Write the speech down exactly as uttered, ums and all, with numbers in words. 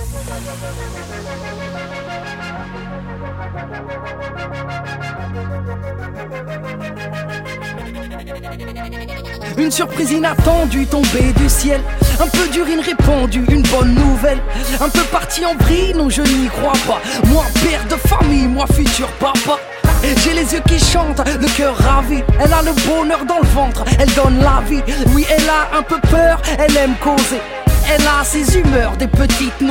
Une surprise inattendue tombée du ciel, un peu d'urine répandue, une bonne nouvelle. Un peu parti en vrille, non je n'y crois pas. Moi père de famille, moi futur papa. J'ai les yeux qui chantent, le cœur ravi. Elle a le bonheur dans le ventre, elle donne la vie. Oui, elle a un peu peur, elle aime causer. Elle a ses humeurs, des petites